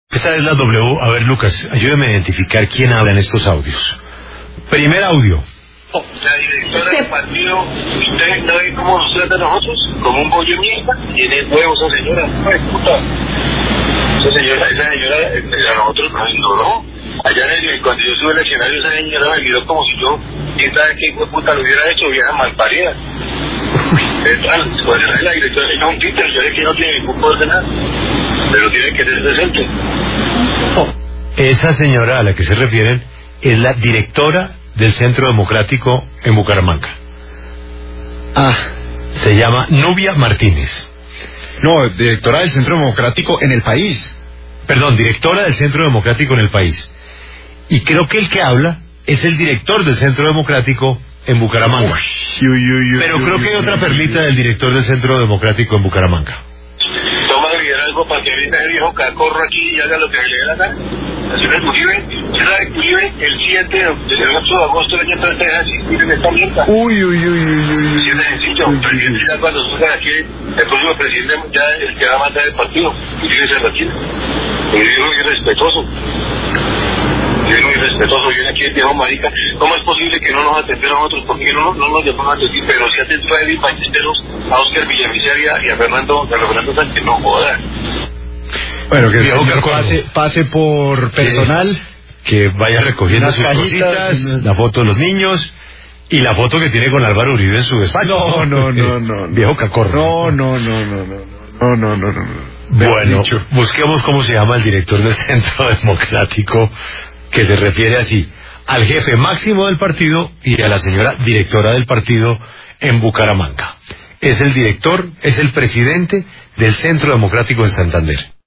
Esta es la W. A ver, Lucas, ayúdeme a identificar quién habla en estos audios. Primer audio. La directora del partido, ¿usted no ve cómo nos trata a nosotros? Como un pollo mierda. Tiene huevos esa señora. Ay, puta. Esa señora, a nosotros nos ignoró. Allá cuando yo estuve en el escenario, esa señora me miró como si yo, quién sabe qué hijo de puta lo hubiera hecho, vieja malparida. Pues la directora le dio un título, yo sé que no tiene ningún poder de nada, pero tiene que ser decente. Esa señora a la que se refieren es la directora del Centro Democrático en Bucaramanga. Se llama Nubia Martínez. No, directora del Centro Democrático en el país. Perdón, directora del Centro Democrático en el país. Y creo que el que habla es el director del Centro Democrático en Bucaramanga. Pero creo que hay otra perlita del director del Centro Democrático en Bucaramanga. Toma liderazgo para que ahorita el viejo cacorro aquí y haga lo que le dé la gana. Así es Uribe. ¿Usted sabe que Uribe el 7 de agosto del año 3 deja asistir en esta mierda? Sí, es sencillo. El presidente ya cuando surja aquí, el próximo presidente ya el que va a mandar el partido. Uribe se retira. Uribe es muy irrespetuoso. Viene aquí el viejo marica. ¿Cómo es posible que no nos atendiera a nosotros? Porque no nos llamamos a atendiar, pero si atendió a Edith Ballesteros, a Oscar Villamizar y a Fernando Sánchez, no joda. Bueno, que el señor pase por personal, que vaya recogiendo sus cositas, la foto de los niños y la foto que tiene con Álvaro Uribe en su despacho. No. Viejo cacorro. No. Bueno, busquemos cómo se llama el director del Centro Democrático, que se refiere así al jefe máximo del partido y a la señora directora del partido en Bucaramanga. Es el director, es el presidente del Centro Democrático en Santander.